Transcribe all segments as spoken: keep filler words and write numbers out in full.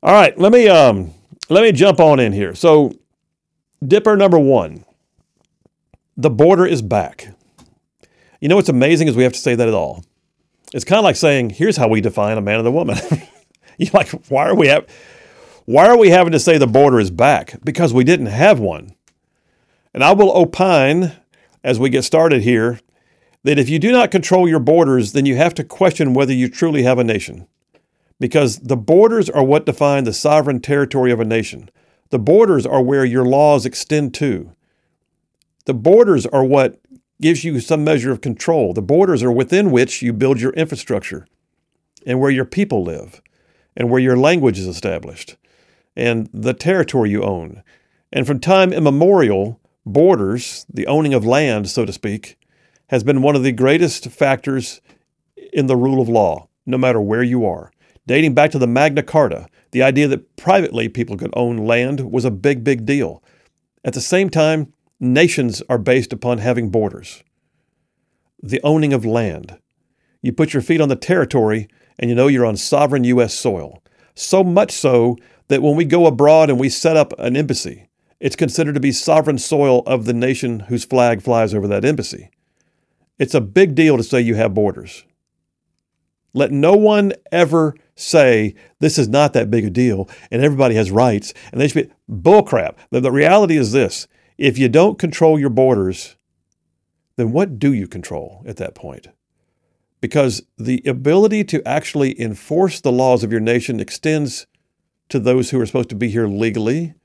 All right, let me um, let me jump on in here. So, Dipper number one, the border is back. You know what's amazing is we have to say that at all. It's kind of like saying, here's how we define a man and a woman. You're like, why are we have, why are we having to say the border is back? Because we didn't have one. And I will opine, as we get started here, that if you do not control your borders, then you have to question whether you truly have a nation. Because the borders are what define the sovereign territory of a nation. The borders are where your laws extend to. The borders are what gives you some measure of control. The borders are within which you build your infrastructure and where your people live and where your language is established and the territory you own. And from time immemorial, borders, the owning of land, so to speak, has been one of the greatest factors in the rule of law, no matter where you are. Dating back to the Magna Carta, the idea that privately people could own land was a big, big deal. At the same time, nations are based upon having borders. The owning of land. You put your feet on the territory and you know you're on sovereign U S soil. So much so that when we go abroad and we set up an embassy, it's considered to be sovereign soil of the nation whose flag flies over that embassy. It's a big deal to say you have borders. Let no one ever say this is not that big a deal and everybody has rights and they should be bullcrap. The, the reality is this. If you don't control your borders, then what do you control at that point? Because the ability to actually enforce the laws of your nation extends to those who are supposed to be here legally.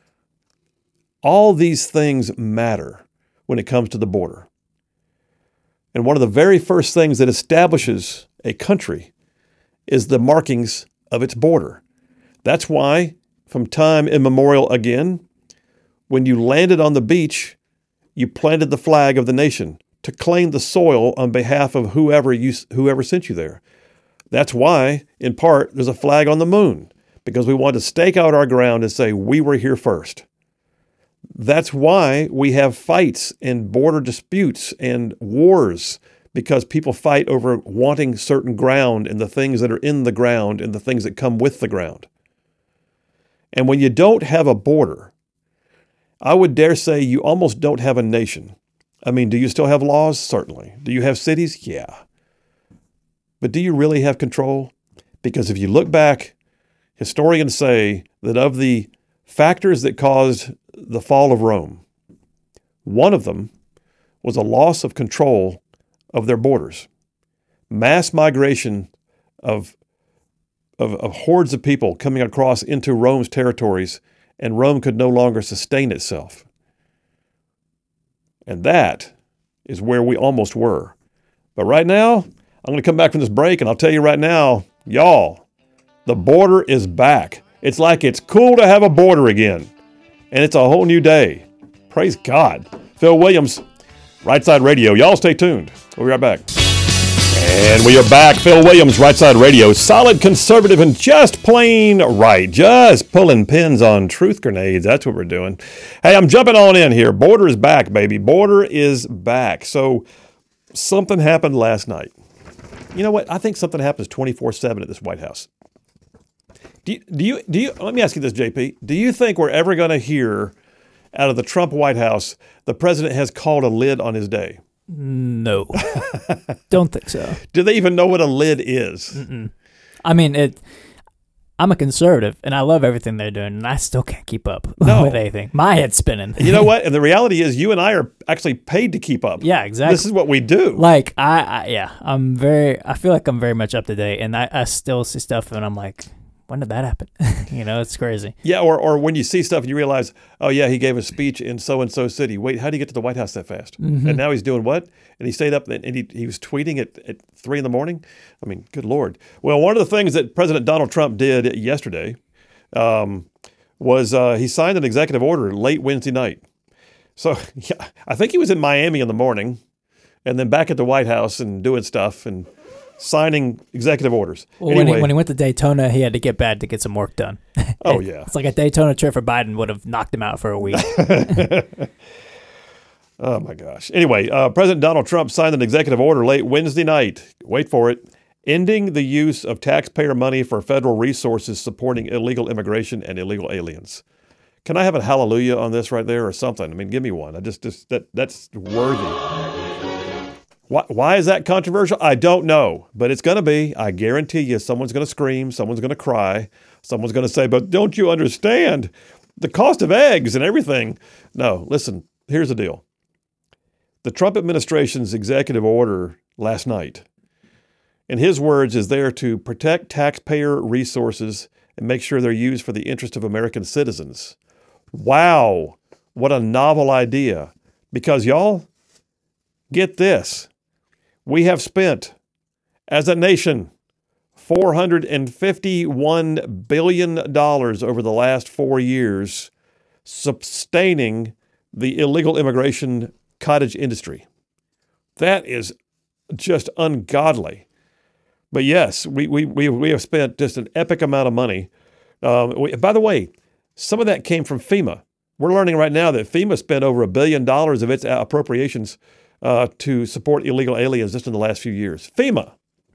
All these things matter when it comes to the border. And one of the very first things that establishes a country is the markings of its border. That's why, from time immemorial again, when you landed on the beach, you planted the flag of the nation to claim the soil on behalf of whoever you, whoever sent you there. That's why, in part, there's a flag on the moon, because we want to stake out our ground and say, we were here first. That's why we have fights and border disputes and wars, because people fight over wanting certain ground and the things that are in the ground and the things that come with the ground. And when you don't have a border, I would dare say you almost don't have a nation. I mean, do you still have laws? Certainly. Do you have cities? Yeah. But do you really have control? Because if you look back, historians say that of the factors that caused the fall of Rome, one of them was a loss of control of their borders. Mass migration of, of, of hordes of people coming across into Rome's territories, and Rome could no longer sustain itself. And that is where we almost were. But right now, I'm going to come back from this break, and I'll tell you right now, y'all, the border is back. It's like it's cool to have a border again. And it's a whole new day. Praise God. Phil Williams, Right Side Radio. Y'all stay tuned. We'll be right back. And we are back. Phil Williams, Right Side Radio. Solid conservative and just plain right. Just pulling pins on truth grenades. That's what we're doing. Hey, I'm jumping on in here. Border is back, baby. Border is back. So something happened last night. You know what? I think something happens twenty-four seven at this White House. Do you, do you, do you, let me ask you this, J P. Do you think we're ever going to hear out of the Trump White House the president has called a lid on his day? No. Don't think so. Do they even know what a lid is? Mm-mm. I mean, it. I'm a conservative, and I love everything they're doing, and I still can't keep up no. with anything. My head's spinning. You know what? And the reality is you and I are actually paid to keep up. Yeah, exactly. This is what we do. Like, I, I yeah, I'm very, I feel like I'm very much up to date, and I, I still see stuff, and I'm like, when did that happen? You know, it's crazy. Yeah, or or when you see stuff and you realize, oh, yeah, he gave a speech in so-and-so city. Wait, how did he get to the White House that fast? Mm-hmm. And now he's doing what? And he stayed up and he, he was tweeting at, at three in the morning? I mean, good Lord. Well, one of the things that President Donald Trump did yesterday um, was uh, he signed an executive order late Wednesday night. So yeah, I think he was in Miami in the morning and then back at the White House and doing stuff and signing executive orders. Well, anyway, when, he, when he went to Daytona, he had to get back to get some work done. Oh, yeah. It's like a Daytona trip for Biden would have knocked him out for a week. Oh, my gosh. Anyway, uh, President Donald Trump signed an executive order late Wednesday night. Wait for it. ending the use of taxpayer money for federal resources supporting illegal immigration and illegal aliens. Can I have a hallelujah on this right there or something? I mean, give me one. I just, just that that's worthy. Why, why is that controversial? I don't know, but it's going to be. I guarantee you someone's going to scream, someone's going to cry, someone's going to say, but don't you understand the cost of eggs and everything? No, listen, here's the deal. The Trump administration's executive order last night, in his words, is there to protect taxpayer resources and make sure they're used for the interest of American citizens. Wow, what a novel idea. Because y'all, get this. We have spent, as a nation, four hundred fifty-one billion dollars over the last four years sustaining the illegal immigration cottage industry. That is just ungodly. But yes, we we we, we have spent just an epic amount of money. Um, we, by the way, some of that came from FEMA. We're learning right now that FEMA spent over a billion dollars of its appropriations Uh, to support illegal aliens just in the last few years. FEMA.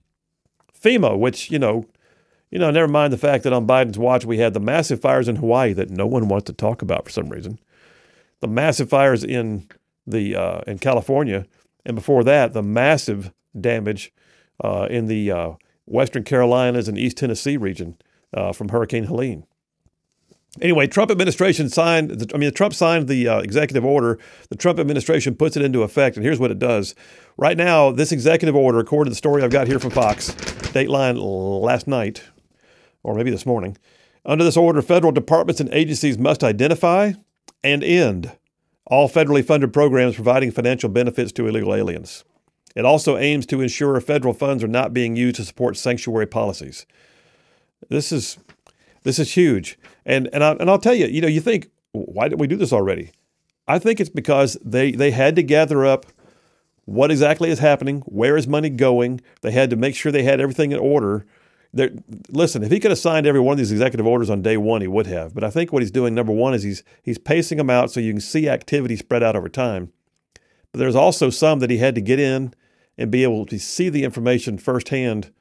FEMA, which, you know, you know, never mind the fact that on Biden's watch we had the massive fires in Hawaii that no one wants to talk about for some reason. The massive fires in the uh, in California, and before that, the massive damage uh, in the uh, Western Carolinas and East Tennessee region uh, from Hurricane Helene. Anyway, Trump administration signed, I mean, Trump signed the uh, executive order. The Trump administration puts it into effect, and here's what it does. Right now, this executive order, according to the story I've got here from Fox, Dateline last night, or maybe this morning, under this order, federal departments and agencies must identify and end all federally funded programs providing financial benefits to illegal aliens. It also aims to ensure federal funds are not being used to support sanctuary policies. This is... This is huge. And and, I, and I'll tell you, you know, you think, why didn't we do this already? I think it's because they, they had to gather up what exactly is happening, where is money going. They had to make sure they had everything in order. They're, listen, if he could have signed every one of these executive orders on day one, he would have. But I think what he's doing, number one, is he's he's pacing them out so you can see activity spread out over time. But there's also some that he had to get in and be able to see the information firsthand.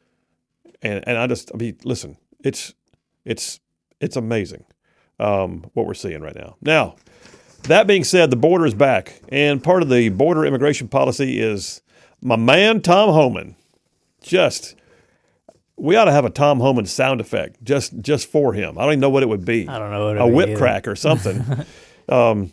And and I just, I mean, listen, it's... It's it's amazing um, what we're seeing right now. Now, that being said, the border is back. And part of the border immigration policy is my man, Tom Homan. Just, we ought to have a Tom Homan sound effect just, just for him. I don't even know what it would be. I don't know what it A would whip be crack or something. um,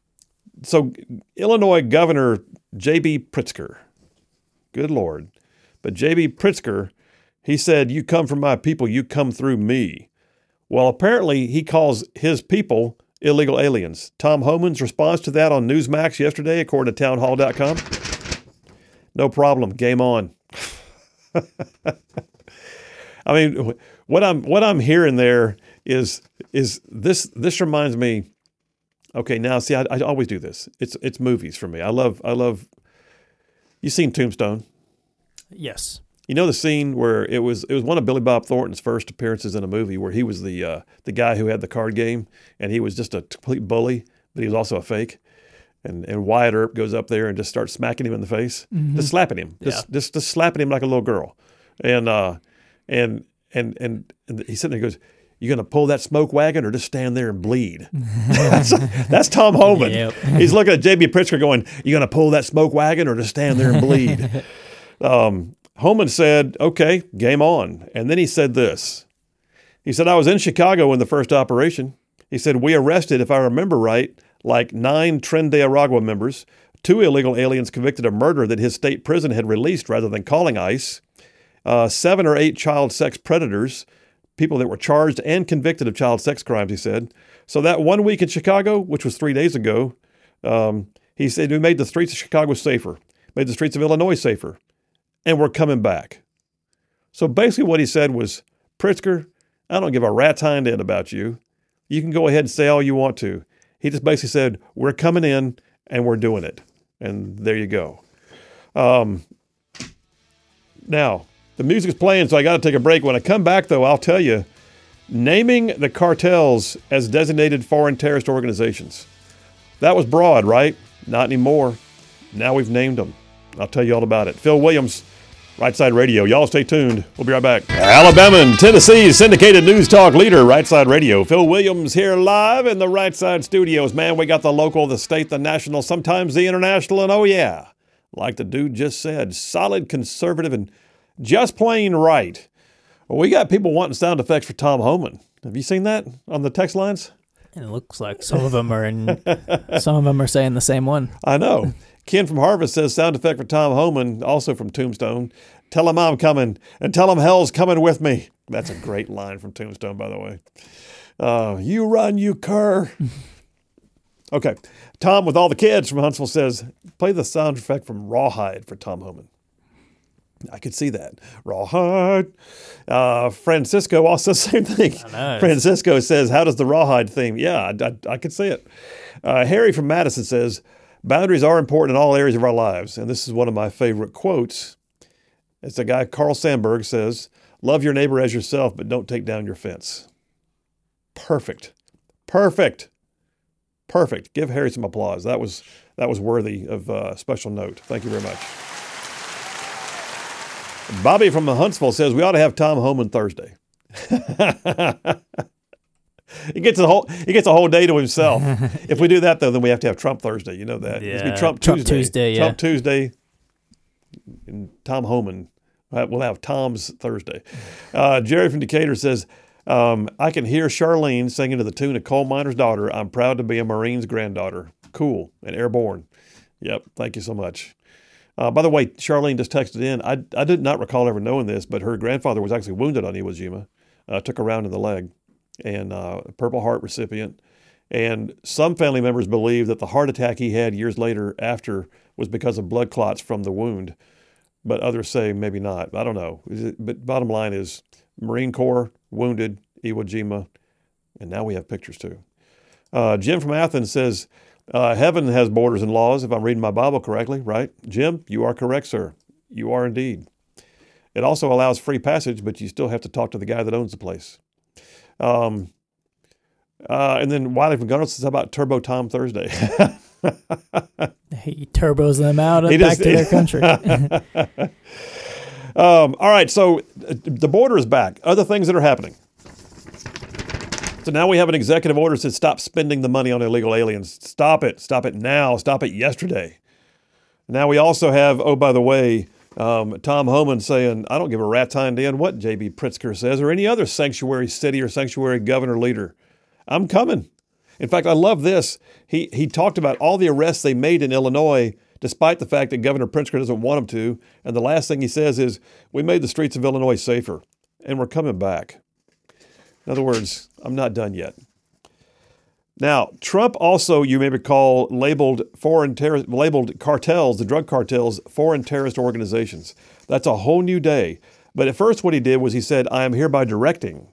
so Illinois Governor J B Pritzker, good Lord. But J B Pritzker, he said, you come from my people, you come through me. Well, apparently he calls his people illegal aliens. Tom Homan's response to that on Newsmax yesterday, according to townhall dot com, no problem, game on. I mean, what I'm what I'm hearing there is is this this reminds me. Okay, now see, I, I always do this. It's it's movies for me. I love I love. You've seen Tombstone? Yes. You know the scene where it was it was one of Billy Bob Thornton's first appearances in a movie where he was the uh, the guy who had the card game and he was just a complete bully, but he was also a fake. And and Wyatt Earp goes up there and just starts smacking him in the face, mm-hmm. just slapping him, just, yeah. just just slapping him like a little girl. And uh, and and and and he's sitting there and goes, "You gonna pull that smoke wagon or just stand there and bleed?" that's, that's Tom Homan. Yep. He's looking at J B Pritzker going, "You gonna pull that smoke wagon or just stand there and bleed?" um, Homan said, "Okay, game on." And then he said this. He said, "I was in Chicago in the first operation." He said, "We arrested, if I remember right, like nine Tren de Aragua members, two illegal aliens convicted of murder that his state prison had released rather than calling ICE, uh, seven or eight child sex predators, people that were charged and convicted of child sex crimes," he said. So that one week in Chicago, which was three days ago, um, he said, we made the streets of Chicago safer, made the streets of Illinois safer, and we're coming back. So basically what he said was, Pritzker, I don't give a rat's hind end about you. You can go ahead and say all you want to. He just basically said, we're coming in and we're doing it. And there you go. Um, now, the music's playing, so I got to take a break. When I come back, though, I'll tell you, naming the cartels as designated foreign terrorist organizations. That was broad, right? Not anymore. Now we've named them. I'll tell you all about it. Phil Williams, Right Side Radio. Y'all stay tuned. We'll be right back. Alabama and Tennessee's syndicated news talk leader, Right Side Radio. Phil Williams here live in the Right Side studios. Man, we got the local, the state, the national, sometimes the international, and oh yeah, like the dude just said, solid, conservative, and just plain right. Well, we got people wanting sound effects for Tom Homan. Have you seen that on the text lines? And it looks like some of them are in, some of them are saying the same one. I know. Ken from Harvest says sound effect for Tom Homan, also from Tombstone. Tell him I'm coming, and tell him hell's coming with me. That's a great line from Tombstone, by the way. Uh, you run, you cur. Okay. Tom with all the kids from Huntsville says, play the sound effect from Rawhide for Tom Homan. I could see that. Rawhide. Uh, Francisco also same thing. Francisco says, how does the Rawhide theme? Yeah, I, I, I could see it. Uh, Harry from Madison says, boundaries are important in all areas of our lives. And this is one of my favorite quotes. It's a guy, Carl Sandburg, says, love your neighbor as yourself, but don't take down your fence. Perfect. Perfect. Perfect. Give Harry some applause. That was that was worthy of a uh, special note. Thank you very much. Bobby from Huntsville says, we ought to have Tom Homan Thursday. He gets a whole he gets a whole day to himself. If we do that, though, then we have to have Trump Thursday. You know that. Yeah. It's be Trump, Trump Tuesday. Tuesday, yeah. Trump Tuesday. And Tom Homan. We'll have Tom's Thursday. Uh, Jerry from Decatur says, um, I can hear Charlene singing to the tune of Coal Miner's Daughter. I'm proud to be a Marine's granddaughter. Cool and airborne. Yep. Thank you so much. Uh, by the way, Charlene just texted in. I, I did not recall ever knowing this, but her grandfather was actually wounded on Iwo Jima. Uh, took a round in the leg. And uh, Purple Heart recipient. And some family members believe that the heart attack he had years later after was because of blood clots from the wound. But others say maybe not. I don't know. But bottom line is Marine Corps, wounded, Iwo Jima, and now we have pictures too. Uh, Jim from Athens says, uh, heaven has borders and laws, if I'm reading my Bible correctly, right? Jim, you are correct, sir. You are indeed. It also allows free passage, but you still have to talk to the guy that owns the place. Um, uh, and then Wiley from Gunnels says, how about Turbo Tom Thursday? He turbos them out and He back just- to their country. Um, all right, so uh, the border is back. Other things that are happening. So now we have an executive order that says stop spending the money on illegal aliens. Stop it. Stop it now. Stop it yesterday. Now we also have, oh, by the way, um, Tom Homan saying, I don't give a rat's hind end what J B Pritzker says or any other sanctuary city or sanctuary governor leader. I'm coming. In fact, I love this. He he talked about all the arrests they made in Illinois, despite the fact that Governor Pritzker doesn't want him to. And the last thing he says is, we made the streets of Illinois safer, and we're coming back. In other words, I'm not done yet. Now, Trump also, you may recall, labeled foreign terror, labeled cartels, the drug cartels, foreign terrorist organizations. That's a whole new day. But at first what he did was he said, I am hereby directing.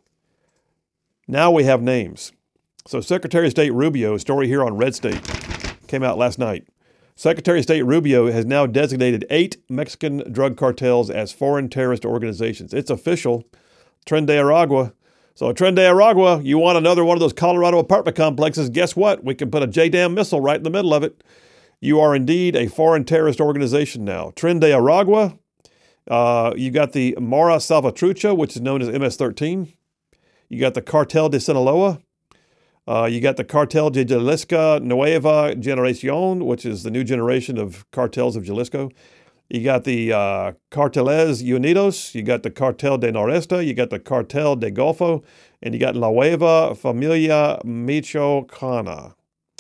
Now we have names. So Secretary of State Rubio, story here on Red State, came out last night. Secretary of State Rubio has now designated eight Mexican drug cartels as foreign terrorist organizations. It's official. Tren de Aragua. So Tren de Aragua, you want another one of those Colorado apartment complexes, guess what? We can put a J DAM missile right in the middle of it. You are indeed a foreign terrorist organization now. Tren de Aragua, uh, you got the Mara Salvatrucha, which is known as M S thirteen. You got the Cartel de Sinaloa. Uh, you got the Cartel de Jalisco Nueva Generación, which is the new generation of cartels of Jalisco. You got the uh, Carteles Unidos. You got the Cartel de Noreste. You got the Cartel de Golfo. And you got La Nueva Familia Michoacana.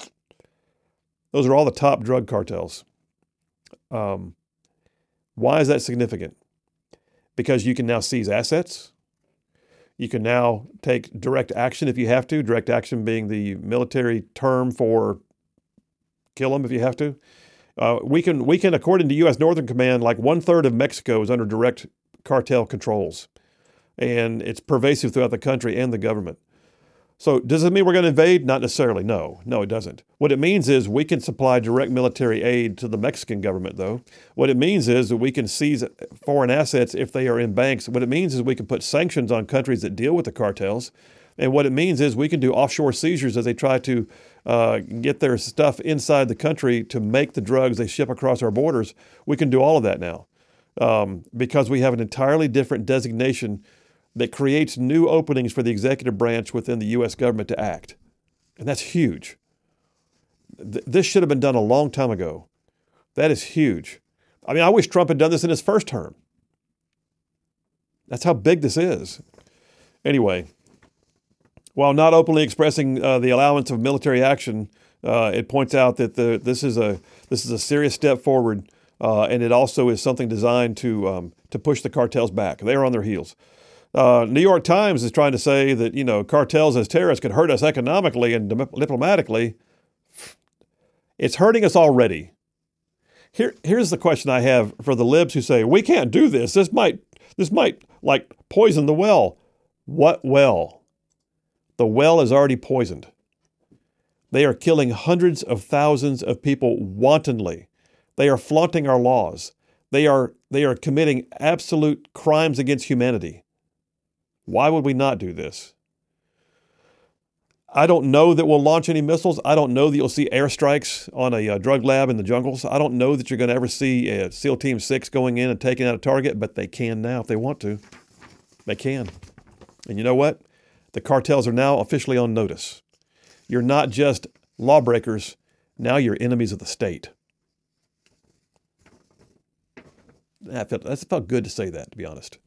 Those are all the top drug cartels. Um, why is that significant? Because you can now seize assets. You can now take direct action if you have to, direct action being the military term for kill them if you have to. Uh, we can, we can, according to U S Northern Command, like one third of Mexico is under direct cartel controls. And it's pervasive throughout the country and the government. So does it mean we're going to invade? Not necessarily. No, no, it doesn't. What it means is we can supply direct military aid to the Mexican government, though. What it means is that we can seize foreign assets if they are in banks. What it means is we can put sanctions on countries that deal with the cartels. And what it means is we can do offshore seizures as they try to uh, get their stuff inside the country to make the drugs they ship across our borders. We can do all of that now. um, because we have an entirely different designation that creates new openings for the executive branch within the U S government to act. And that's huge. Th- this should have been done a long time ago. That is huge. I mean, I wish Trump had done this in his first term. That's how big this is. Anyway, while not openly expressing uh, the allowance of military action, uh, it points out that the, this is a this is a serious step forward, uh, and it also is something designed to um, to push the cartels back. They are on their heels. Uh, New York Times is trying to say that, you know, cartels as terrorists could hurt us economically and diplomatically. It's hurting us already. Here, here's the question I have for the libs who say, we can't do this. This might, this might like poison the well. What well? The well is already poisoned. They are killing hundreds of thousands of people wantonly. They are flaunting our laws. They are, they are committing absolute crimes against humanity. Why would we not do this? I don't know that we'll launch any missiles. I don't know that you'll see airstrikes on a uh, drug lab in the jungles. I don't know that you're going to ever see a SEAL Team six going in and taking out a target, but they can now if they want to. They can. And you know what? The cartels are now officially on notice. You're not just lawbreakers. Now you're enemies of the state. That felt, that felt good to say that, to be honest.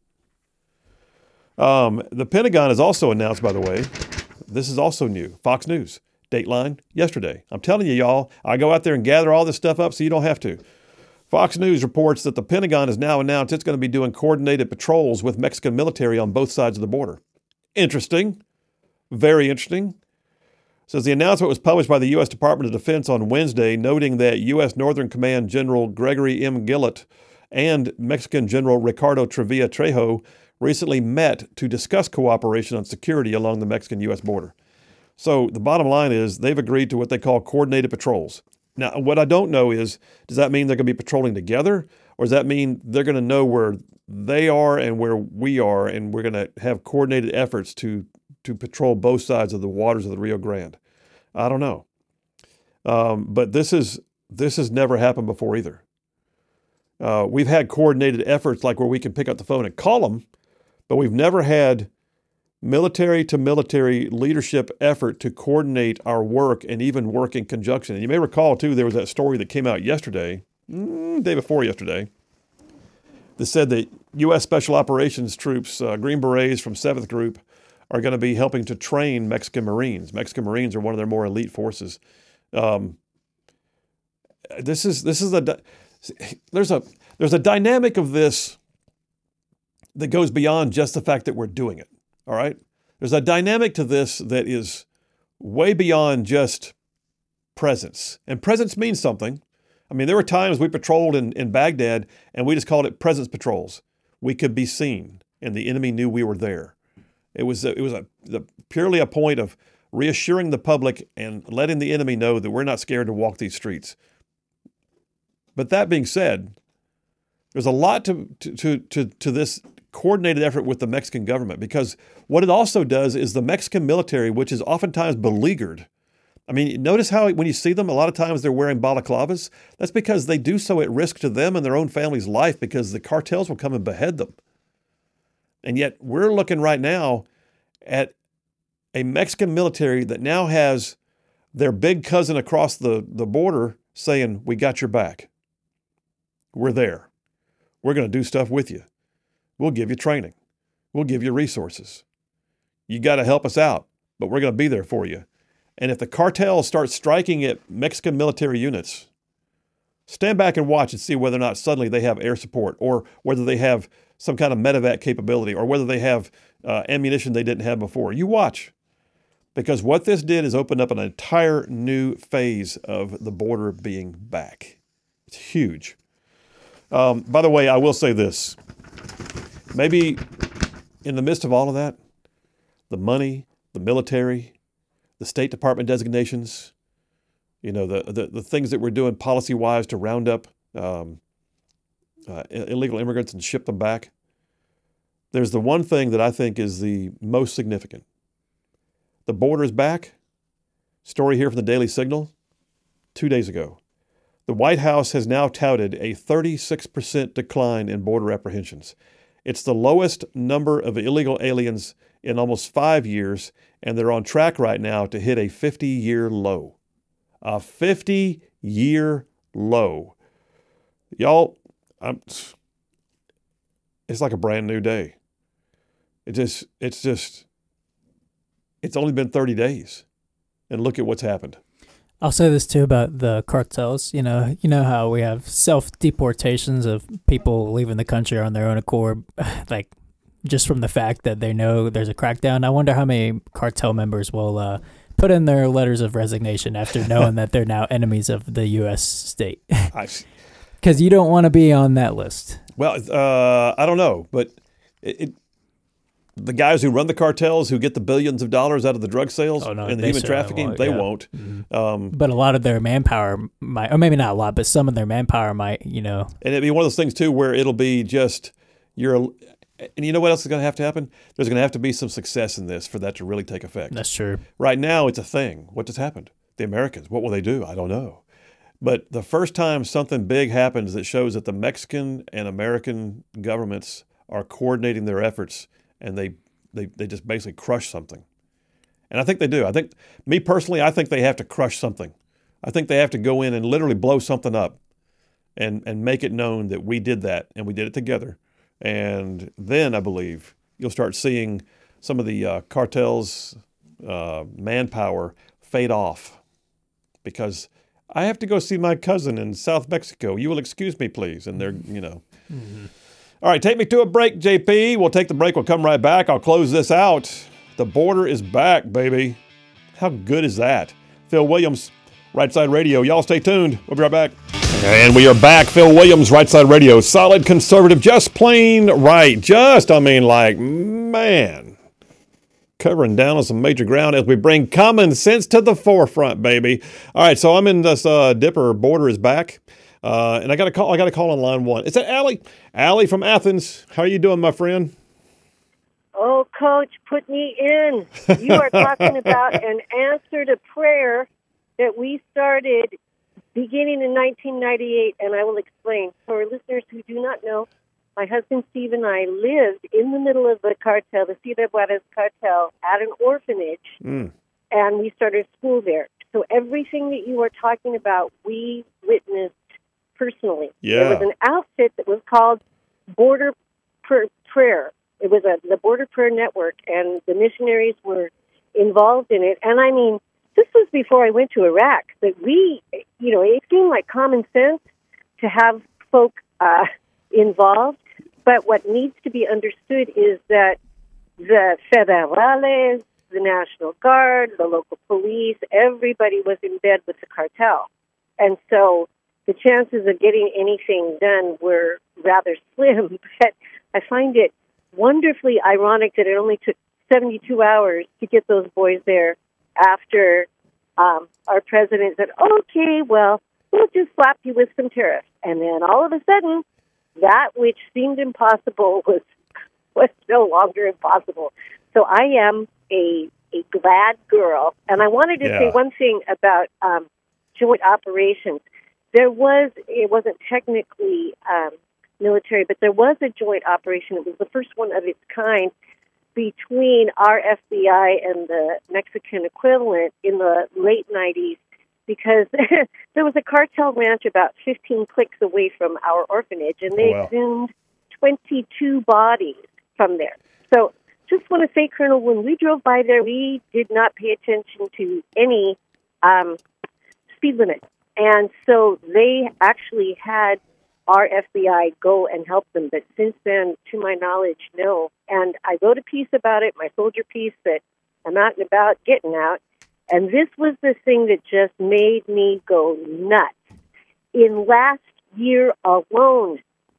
Um, the Pentagon has also announced, by the way, this is also new. Fox News, Dateline, yesterday. I'm telling you, y'all, I go out there and gather all this stuff up so you don't have to. Fox News reports that the Pentagon has now announced it's going to be doing coordinated patrols with Mexican military on both sides of the border. Interesting. Very interesting. It says the announcement was published by the U S Department of Defense on Wednesday, noting that U S Northern Command General Gregory M. Gillett and Mexican General Ricardo Trevilla Trejo recently met to discuss cooperation on security along the Mexican-U S border. So the bottom line is they've agreed to what they call coordinated patrols. Now, what I don't know is, does that mean they're going to be patrolling together? Or does that mean they're going to know where they are and where we are, and we're going to have coordinated efforts to, to patrol both sides of the waters of the Rio Grande? I don't know. Um, but this is this has never happened before either. Uh, we've had coordinated efforts like where we can pick up the phone and call them, but we've never had military-to-military leadership effort to coordinate our work and even work in conjunction. And you may recall, too, there was that story that came out yesterday, mm, day before yesterday, that said that U S Special Operations troops, uh, Green Berets from seventh Group, are going to be helping to train Mexican Marines. Mexican Marines are one of their more elite forces. Um, this is this is a there's a there's a dynamic of this that goes beyond just the fact that we're doing it. All right? There's a dynamic to this that is way beyond just presence. And presence means something. I mean, there were times we patrolled in, in Baghdad and we just called it presence patrols. We could be seen and the enemy knew we were there. It was a, it was a, the, purely a point of reassuring the public and letting the enemy know that we're not scared to walk these streets. But that being said, there's a lot to to to to this coordinated effort with the Mexican government, because what it also does is the Mexican military, which is oftentimes beleaguered. I mean, notice how when you see them, a lot of times they're wearing balaclavas. That's because they do so at risk to them and their own family's life, because the cartels will come and behead them. And yet we're looking right now at a Mexican military that now has their big cousin across the, the border saying, we got your back. We're there. We're going to do stuff with you. We'll give you training. We'll give you resources. You got to help us out, but we're going to be there for you. And if the cartels start striking at Mexican military units, stand back and watch and see whether or not suddenly they have air support, or whether they have some kind of medevac capability, or whether they have uh, ammunition they didn't have before. You watch. Because what this did is open up an entire new phase of the border being back. It's huge. Um, by the way, I will say this. Maybe in the midst of all of that, the money, the military, the State Department designations, you know, the the, the things that we're doing policy-wise to round up um, uh, illegal immigrants and ship them back, there's the one thing that I think is the most significant. The border is back. Story here from the Daily Signal two days ago. The White House has now touted a thirty-six percent decline in border apprehensions. It's the lowest number of illegal aliens in almost five years, and they're on track right now to hit a fifty-year low. A fifty-year low. Y'all, I'm, it's like a brand new day. It just, it's just, it's only been thirty days, and look at what's happened. I'll say this too about the cartels. You know, you know how we have self-deportations of people leaving the country on their own accord, like just from the fact that they know there's a crackdown. I wonder how many cartel members will uh, put in their letters of resignation after knowing that they're now enemies of the U S state. Because you don't want to be on that list. Well, uh, I don't know, but it, it the guys who run the cartels, who get the billions of dollars out of the drug sales oh, no, and the human trafficking, won't, they yeah. won't. Mm-hmm. Um, but a lot of their manpower might, or maybe not a lot, but some of their manpower might, you know. And it'd be one of those things, too, where it'll be just, you're, and you know what else is going to have to happen? There's going to have to be some success in this for that to really take effect. That's true. Right now, it's a thing. What just happened? The Americans, what will they do? I don't know. But the first time something big happens that shows that the Mexican and American governments are coordinating their efforts, and they They they just basically crush something. And I think they do. I think, me personally, I think they have to crush something. I think they have to go in and literally blow something up and, and make it known that we did that and we did it together. And then I believe you'll start seeing some of the uh, cartels' uh, manpower fade off, because I have to go see my cousin in South Mexico. You will excuse me, please. And they're, you know. Mm-hmm. All right, take me to a break, J P. We'll take the break. We'll come right back. I'll close this out. The border is back, baby. How good is that? Phil Williams, Right Side Radio. Y'all stay tuned. We'll be right back. And we are back. Phil Williams, Right Side Radio. Solid conservative, just plain right. Just, I mean, like, man. Covering down on some major ground as we bring common sense to the forefront, baby. All right, so I'm in this uh, Dipper. Border is back. Uh, and I got a call. I got a call on line one. Is that Allie? Allie from Athens. How are you doing, my friend? Oh, Coach, put me in. You are talking about an answer to prayer that we started beginning in nineteen ninety-eight, and I will explain. For listeners who do not know, my husband Steve and I lived in the middle of the cartel, the Sierra Juarez cartel, at an orphanage, mm. and we started school there. So everything that you are talking about, we witnessed personally. Yeah. There was an outfit that was called Border Pr- Prayer. It was a, the Border Prayer Network, and the missionaries were involved in it. And I mean, this was before I went to Iraq, that we, you know, it seemed like common sense to have folk uh, involved. But what needs to be understood is that the federales, the National Guard, the local police, everybody was in bed with the cartel. And so the chances of getting anything done were rather slim. But I find it wonderfully ironic that it only took seventy-two hours to get those boys there after um, our president said, okay, well, we'll just slap you with some tariffs. And then all of a sudden, that which seemed impossible was was no longer impossible. So I am a, a glad girl. And I wanted to yeah. say one thing about um, joint operations. There was, it wasn't technically um, military, but there was a joint operation. It was the first one of its kind between our F B I and the Mexican equivalent in the late nineties, because there was a cartel ranch about fifteen clicks away from our orphanage, and they oh, wow. exhumed twenty-two bodies from there. So just want to say, Colonel, when we drove by there, we did not pay attention to any um, speed limit. And so they actually had our F B I go and help them. But since then, to my knowledge, no. And I wrote a piece about it, my soldier piece, that I'm out and about getting out. And this was the thing that just made me go nuts. In last year alone,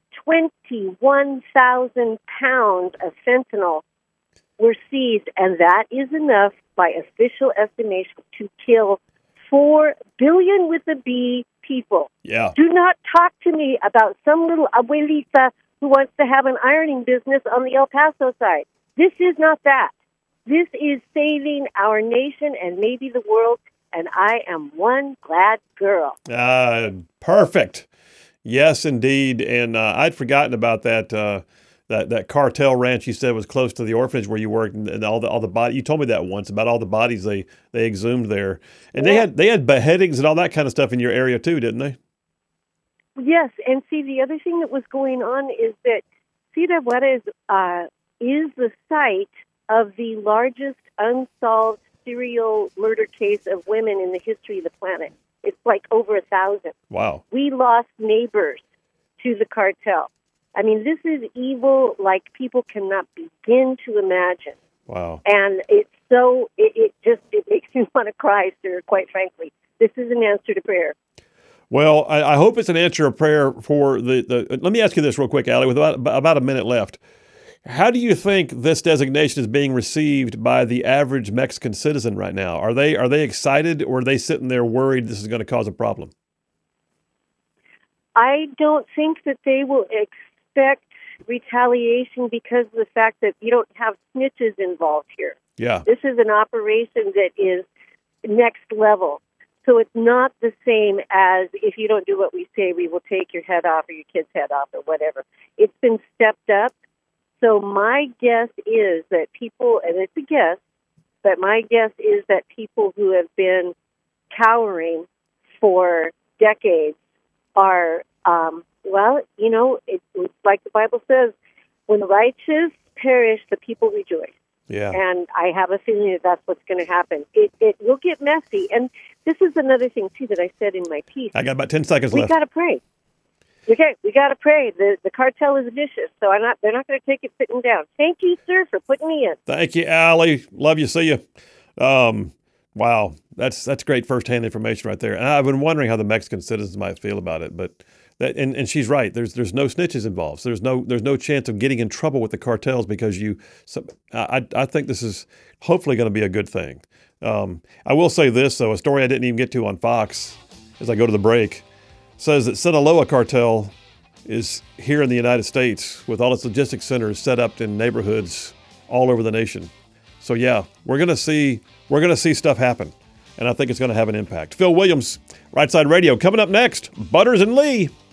twenty-one thousand pounds of fentanyl were seized, and that is enough by official estimation to kill four billion with a B people. Yeah. Do not talk to me about some little abuelita who wants to have an ironing business on the El Paso side. This is not that. This is saving our nation and maybe the world, and I am one glad girl. Uh, perfect. Yes, indeed. And uh, I'd forgotten about that. Uh, that that cartel ranch you said was close to the orphanage where you worked, and, and all the all the body. You told me that once about all the bodies they they exhumed there, and they Yeah. had they had beheadings and all that kind of stuff in your area too, didn't they? Yes, and see, the other thing that was going on is that Ciudad Juarez uh, is the site of the largest unsolved serial murder case of women in the history of the planet. It's like over a thousand. Wow. We lost neighbors to the cartel. I mean, this is evil like people cannot begin to imagine. Wow. And it's so, it, it just, it makes me want to cry, sir, quite frankly. This is an answer to prayer. Well, I, I hope it's an answer of prayer for the, the. Let me ask you this real quick, Allie, with about, about a minute left. How do you think this designation is being received by the average Mexican citizen right now? Are they are they excited, or are they sitting there worried this is going to cause a problem? I don't think that they will expect retaliation because of the fact that you don't have snitches involved here. Yeah. This is an operation that is next level. So it's not the same as if you don't do what we say, we will take your head off or your kid's head off or whatever. It's been stepped up. So my guess is that people, and it's a guess, but my guess is that people who have been cowering for decades are, um, well, you know, it, it's like the Bible says, when the righteous perish, the people rejoice. Yeah. And I have a feeling that that's what's going to happen. It, it will get messy. And this is another thing, too, that I said in my piece. I got about ten seconds we left. got to pray. Okay, we got to pray. The the cartel is vicious, so I'm not. They're not going to take it sitting down. Thank you, sir, for putting me in. Thank you, Allie. Love you. See you. Um, wow, that's that's great firsthand information right there. And I've been wondering how the Mexican citizens might feel about it, but that and, and she's right. There's there's no snitches involved. So there's no there's no chance of getting in trouble with the cartels because you. So I I think this is hopefully going to be a good thing. Um, I will say this though, a story I didn't even get to on Fox as I go to the break says that Sinaloa cartel is here in the United States with all its logistics centers set up in neighborhoods all over the nation. So yeah, we're gonna see we're gonna see stuff happen, and I think it's gonna have an impact. Phil Williams, Right Side Radio, coming up next. Butters and Lee.